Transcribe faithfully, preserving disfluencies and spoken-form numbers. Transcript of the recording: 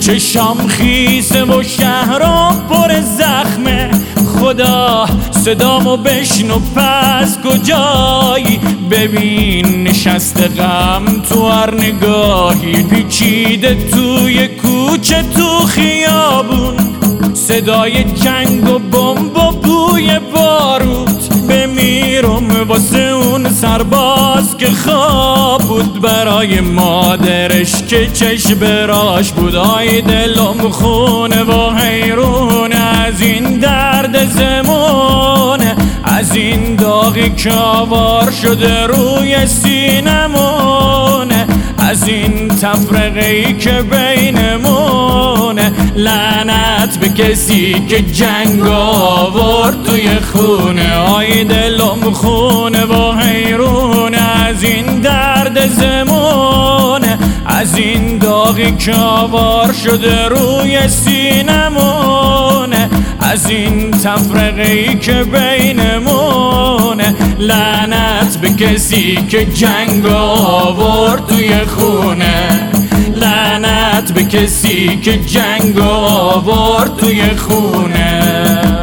چشام خیسه و شهرام پر زخمه. خدا صدامو بشنو پس کجایی؟ ببین نشسته غم تو هر نگاهی، پیچیده توی کوچه تو خیابون، صدای جنگ و بمب و بوی باروت. بمیرم واسه اون سرباز که خواب بود، برای مادرش که چشم براش بود. آی دلم خونه و حیرونه از این درد زمونه، از این داغی که آوار شده روی سینمونه، از این تفرقه‌ای که بینمونه. لعنت به کسی که جنگ آورد توی خونه. آی دلم خونه و حیرونه از این درد زمونه، از این داغی که آوار شده روی سینمونه، از این تفرقه‌ای که بینمونه. لعنت به کسی که جنگ آورد توی خونه، لعنت به کسی که جنگ آورد توی خونه.